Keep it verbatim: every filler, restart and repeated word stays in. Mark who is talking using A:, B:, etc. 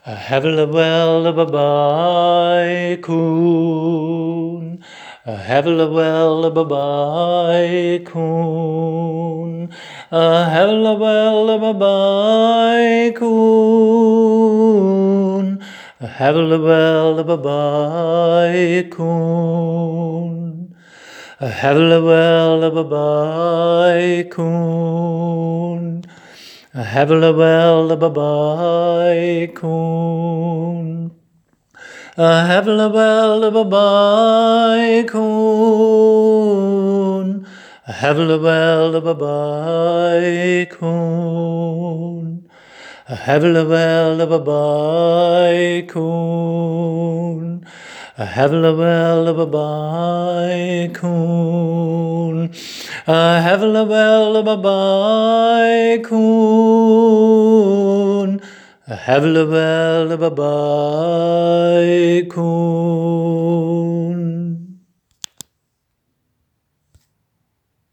A: Havla well a bye coon. Havla well a bye coon. Havla well a bye coon. Havla well a bye coon. Havla well a bye coon. Havla well a bye coon. Havla well a bye coon. Havla well a bye coon. Havla well a bye coon. Havla well a bye coon. Havla well a bye coon. Havla well a bye coon.